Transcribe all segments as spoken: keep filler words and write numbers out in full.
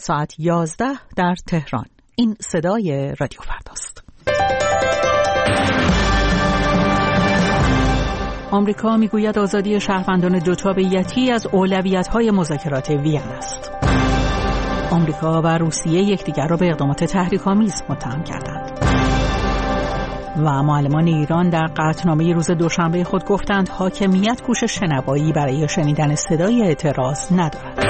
ساعت یازده در تهران. این صدای رادیو فرداست. آمریکا میگوید آزادی شهروندان دو تابعیتی از اولویت‌های مذاکرات وین است. آمریکا و روسیه یکدیگر را به اقدامات تحریک‌آمیز متهم کردند. و معلمان ایران در قطعنامه روز دوشنبه خود گفتند حاکمیت گوش شنوایی برای شنیدن صدای اعتراض ندارد.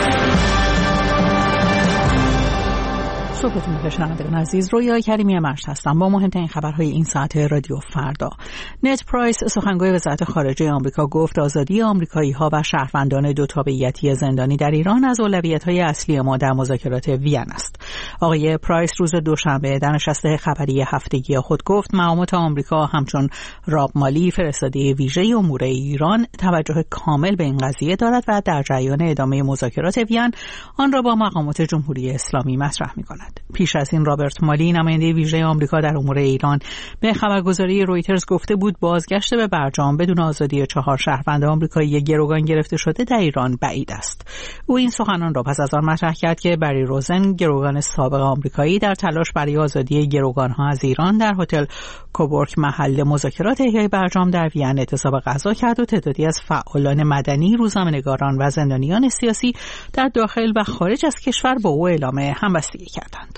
صبحتون بخیر شنوندگان عزیز، رویا کریمی مشت هستم با مهمترین خبرهای این ساعت رادیو فردا. نت پرایس سخنگوی وزارت خارجه آمریکا گفت آزادی آمریکایی‌ها و شهروندان دو تابعیتی زندانی در ایران از اولویت‌های اصلی ما در مذاکرات وین است. آقای پرایس روز دوشنبه در نشست خبری هفتگی خود گفت مقامات آمریکا همچون راب مالی فرستاده ویژه امور ایران توجه کامل به این قضیه دارد و در جریان ادامه مذاکرات وین آن را با مقامات جمهوری اسلامی مطرح می‌کند. پیش از این رابرت مالی نماینده ویژه آمریکا در امور ایران به خبرگزاری رویترز گفته بود بازگشت به برجام بدون آزادی چهار شهروند آمریکایی گروگان گرفته شده در ایران بعید است. او این سخنان را پس از آن مطرح کرد که بری روزن گروگان سابق آمریکایی در تلاش برای آزادی گروگان‌ها از ایران در هتل کوبورک محل مذاکرات احیای برجام در وین اعتصاب غذا کرد و تعدادی از فعالان مدنی، روزنامه‌نگاران و زندانیان سیاسی در داخل و خارج از کشور با او اعلام همبستگی کردند.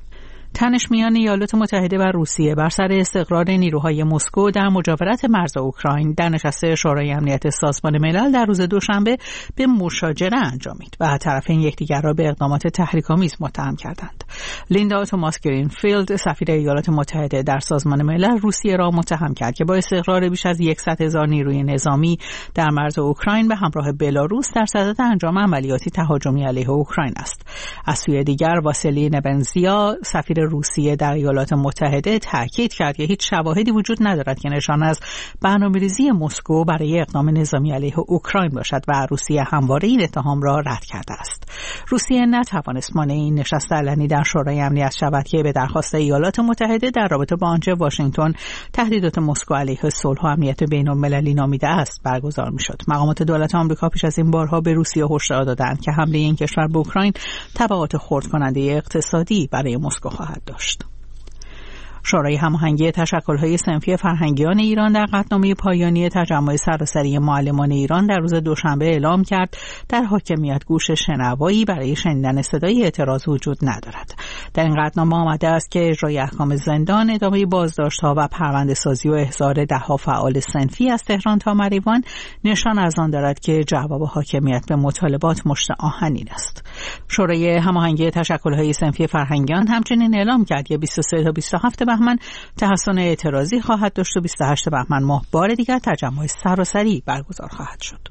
تنش میان ایالات متحده و روسیه بر سر استقرار نیروهای مسکو در مجاورت مرز اوکراین در نشست شورای امنیت سازمان ملل در روز دوشنبه به مشاجره انجامید و طرفین یکدیگر را به اقدامات تحریک‌آمیز متهم کردند. لیندا توماس گرینفیلد سفیر ایالات متحده در سازمان ملل روسیه را متهم کرد که با استقرار بیش از صد هزار نیروی نظامی در مرز اوکراین به همراه بلاروس در صدد انجام عملیاتی تهاجمی علیه اوکراین است. از سوی دیگر واسیلی نبنزیا سفیر روسیه در ایالات متحده تاکید کرد که هیچ شواهدی وجود ندارد که نشان از برنامه‌ریزی مسکو برای اقدام نظامی علیه اوکراین باشد و روسیه همواره این اتهام را رد کرده است. روسیه نتوانست مانع این نشست علنی در شورای امنیت شود که به درخواست ایالات متحده در رابطه با آنچه واشنگتن تهدیدات مسکو علیه صلح و امنیت بین‌المللی نامیده است برگزار می‌شد. مقامات دولت آمریکا پیش از این بارها به روسیه هشدار دادند که حمله این کشور به اوکراین تبعات خردکننده اقتصادی برای مسکو خواهد داشت. شورای هماهنگی تشکل‌های صنفی فرهنگیان ایران در قطعنامه پایانی تجمع سراسری معلمان ایران در روز دوشنبه اعلام کرد در حاکمیت گوش شنوایی برای شنیدن صدای اعتراض وجود ندارد. در این قطعنامه آمده است که اجرای احکام زندان، ادامه بازداشت‌ها و پرونده‌سازی و احضار ده‌ها فعال صنفی از تهران تا مریوان نشان از آن دارد که جواب حاکمیت به مطالبات مشت آهنین است. شورای هماهنگی تشکل‌های صنفی فرهنگیان همچنین اعلام کرد که بیست و سه تا بیست و هفت بهمن تحسن اعتراضی خواهد داشت و بیست و هشت بهمن ماه بار دیگر تجمع سراسری برگزار خواهد شد.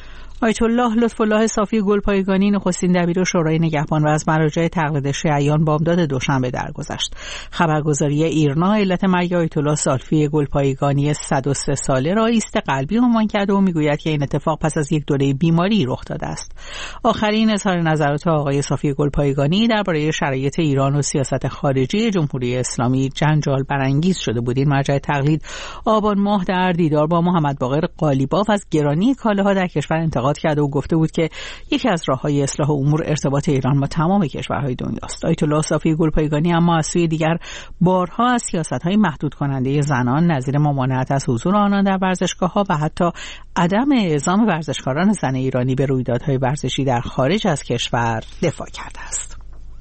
آیت الله لطف الله صافی گلپایگانی نخستین دبیر شورای نگهبان و از مراجع تقلید شیعیان بامداد دوشنبه درگذشت. خبرگزاری ایرنا علت مرگ آیت الله صافی گلپایگانی صد و سه ساله را ایست قلبی عنوان کرده و میگوید که این اتفاق پس از یک دوره بیماری رخ داده است. آخرین اظهار نظرات آقای صافی گلپایگانی درباره شرایط ایران و سیاست خارجی جمهوری اسلامی جنجال برانگیز شده بود. این مرجع تقلید آبان ماه در دیدار با محمد باقر قالیباف از گرانی کالاها در کشور انتقاد کرده و گفته بود که یکی از راه‌های اصلاح امور ارتباط ایران با تمام کشورهای دنیاست. آیت الله صافی گلپایگانی اما از سوی دیگر بارها از سیاست‌های محدود کننده زنان نظیر ممانعت از حضور آنان در ورزشگاه‌ها و حتی عدم اعزام ورزشکاران زن ایرانی به رویدادهای ورزشی در خارج از کشور دفاع کرده است.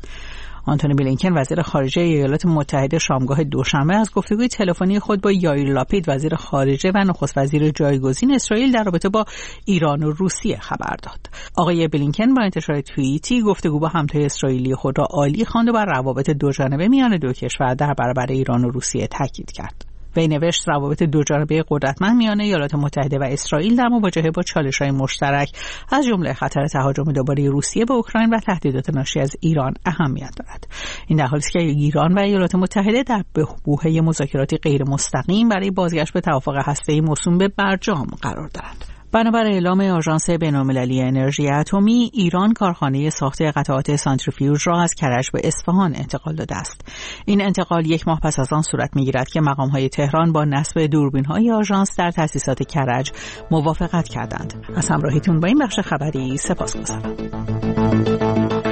آنتونی بلینکن وزیر خارجه ایالات متحده شامگاه دوشنبه از گفتگوی تلفنی خود با یائیر لاپید وزیر خارجه و نخست وزیر جایگزین اسرائیل در رابطه با ایران و روسیه خبر داد. آقای بلینکن با انتشار توییتی گفتگو با همتای اسرائیلی خود را عالی خواند و بر روابط دوجانبه میان دو کشور در برابر ایران و روسیه تاکید کرد. وی نوشت روابط دوجانبه قدرتمند میان ایالات متحده و اسرائیل در مواجهه با چالش‌های مشترک از جمله خطر تهاجم دوباره روسیه به اوکراین و تهدیدات ناشی از ایران اهمیت دارد. این در حالی است که ایران و ایالات متحده در بحبوحه مذاکراتی غیر مستقیم برای بازگشت به توافق هسته‌ای موسوم به برجام قرار دارند. بنابر اعلام آژانس بین‌المللی انرژی اتمی، ایران کارخانه ساخت قطعات سانتریفیوژ را از کرج به اصفهان انتقال داده است. این انتقال یک ماه پس از آن صورت می‌گیرد که مقام‌های تهران با نصب دوربین‌های آژانس در تأسیسات کرج موافقت کردند. از همراهیتون با این بخش خبری سپاسگزارم.